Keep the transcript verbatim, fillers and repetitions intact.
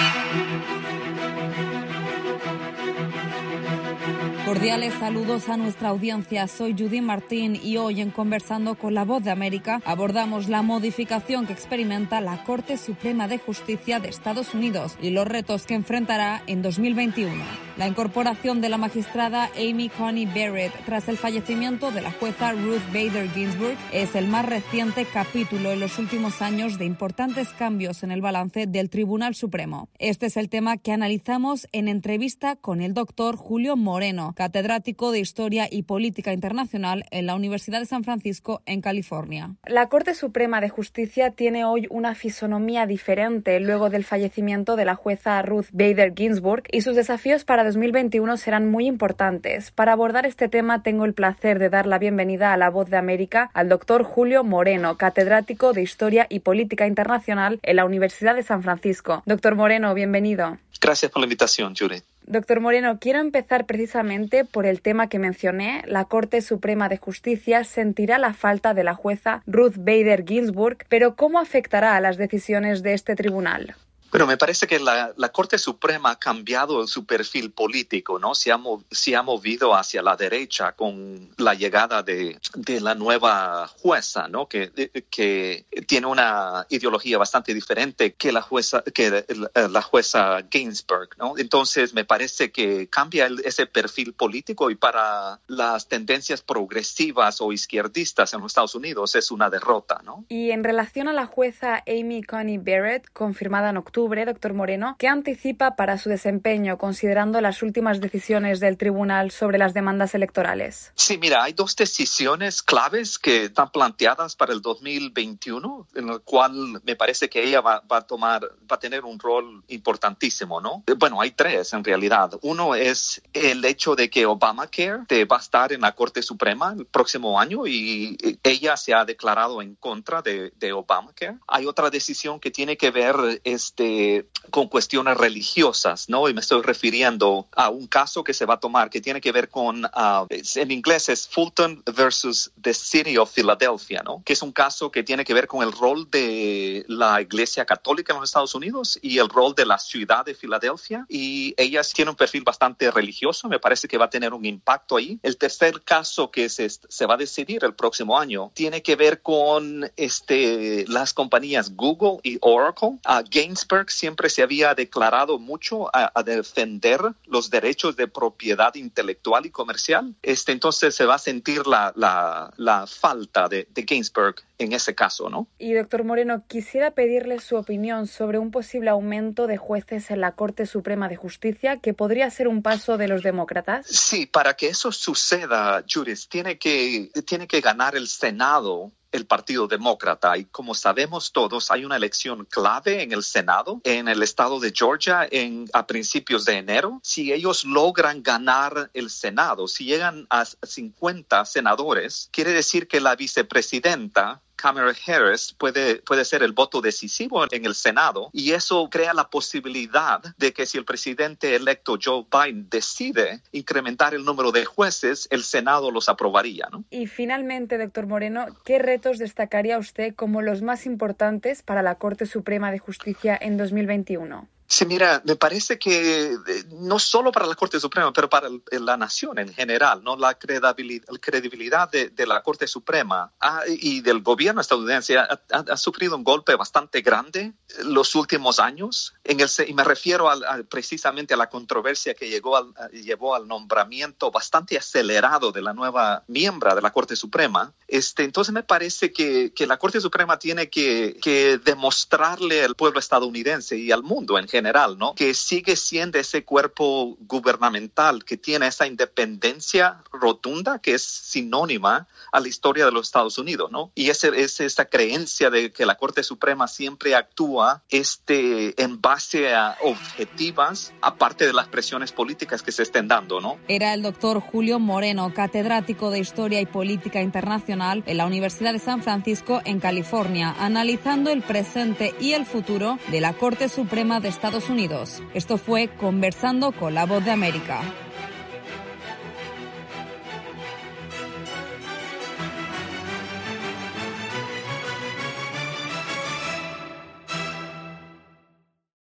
Cordiales saludos a nuestra audiencia. Soy Judy Martín y hoy en Conversando con la Voz de América abordamos la modificación que experimenta la Corte Suprema de Justicia de Estados Unidos y los retos que enfrentará en dos mil veintiuno. La incorporación de la magistrada Amy Coney Barrett tras el fallecimiento de la jueza Ruth Bader Ginsburg es el más reciente capítulo en los últimos años de importantes cambios en el balance del Tribunal Supremo. Este es el tema que analizamos en entrevista con el doctor Julio Moreno, catedrático de Historia y Política Internacional en la Universidad de San Francisco, en California. La Corte Suprema de Justicia tiene hoy una fisonomía diferente luego del fallecimiento de la jueza Ruth Bader Ginsburg y sus desafíos para dos mil veintiuno serán muy importantes. Para abordar este tema tengo el placer de dar la bienvenida a La Voz de América al doctor Julio Moreno, catedrático de Historia y Política Internacional en la Universidad de San Francisco. Doctor Moreno, bienvenido. Gracias por la invitación, Judy. Doctor Moreno, quiero empezar precisamente por el tema que mencioné. La Corte Suprema de Justicia sentirá la falta de la jueza Ruth Bader Ginsburg, pero ¿cómo afectará a las decisiones de este tribunal? Bueno, me parece que la, la Corte Suprema ha cambiado su perfil político, ¿no? Se ha, se ha movido hacia la derecha con la llegada de, de la nueva jueza, ¿no? Que, que tiene una ideología bastante diferente que la jueza, que la jueza Ginsburg, ¿no? Entonces, me parece que cambia el, ese perfil político y para las tendencias progresivas o izquierdistas en los Estados Unidos es una derrota, ¿no? Y en relación a la jueza Amy Coney Barrett, confirmada en octubre, doctor Moreno, ¿qué anticipa para su desempeño considerando las últimas decisiones del tribunal sobre las demandas electorales? Sí, mira, hay dos decisiones claves que están planteadas para el dos mil veintiuno, en el cual me parece que ella va, va a tomar, va a tener un rol importantísimo, ¿no? Bueno, hay tres en realidad. Uno es el hecho de que Obamacare te va a estar en la Corte Suprema el próximo año y ella se ha declarado en contra de, de Obamacare. Hay otra decisión que tiene que ver este con cuestiones religiosas, ¿no? Y me estoy refiriendo a un caso que se va a tomar que tiene que ver con, uh, en inglés es Fulton versus the City of Philadelphia, ¿no? Que es un caso que tiene que ver con el rol de la Iglesia Católica en los Estados Unidos y el rol de la ciudad de Filadelfia. Y ella tiene un perfil bastante religioso, me parece que va a tener un impacto ahí. El tercer caso que se, se va a decidir el próximo año tiene que ver con este, las compañías Google y Oracle. Uh, Ginsburg siempre se había declarado mucho a, a defender los derechos de propiedad intelectual y comercial. Este, entonces se va a sentir la, la, la falta de, de Ginsburg en ese caso, ¿no? Y doctor Moreno, quisiera pedirle su opinión sobre un posible aumento de jueces en la Corte Suprema de Justicia, que podría ser un paso de los demócratas. Sí, para que eso suceda, Judith, tiene que, tiene que ganar el Senado el Partido Demócrata, y como sabemos todos, hay una elección clave en el Senado, en el estado de Georgia, en, a principios de enero. Si ellos logran ganar el Senado, si llegan a cincuenta senadores, quiere decir que la vicepresidenta Kamala Harris puede, puede ser el voto decisivo en el Senado, y eso crea la posibilidad de que si el presidente electo Joe Biden decide incrementar el número de jueces, el Senado los aprobaría, ¿no? Y finalmente, doctor Moreno, ¿qué retos destacaría usted como los más importantes para la Corte Suprema de Justicia en dos mil veintiuno? Sí, mira, me parece que no solo para la Corte Suprema, pero para el, la nación en general, ¿no? La credibilidad, credibilidad de, de la Corte Suprema ha, y del gobierno estadounidense ha, ha, ha sufrido un golpe bastante grande los últimos años. En el, y me refiero a, a, precisamente a la controversia que llegó al, a, llevó al nombramiento bastante acelerado de la nueva miembro de la Corte Suprema. Este, entonces me parece que, que la Corte Suprema tiene que, que demostrarle al pueblo estadounidense y al mundo en general general, ¿no? Que sigue siendo ese cuerpo gubernamental que tiene esa independencia rotunda que es sinónima a la historia de los Estados Unidos, ¿no? Y ese, es esa creencia de que la Corte Suprema siempre actúa este, en base a objetivas, aparte de las presiones políticas que se estén dando, ¿no? Era el doctor Julio Moreno, catedrático de Historia y Política Internacional en la Universidad de San Francisco, en California, analizando el presente y el futuro de la Corte Suprema de Estados Unidos. Esto fue Conversando con la Voz de América.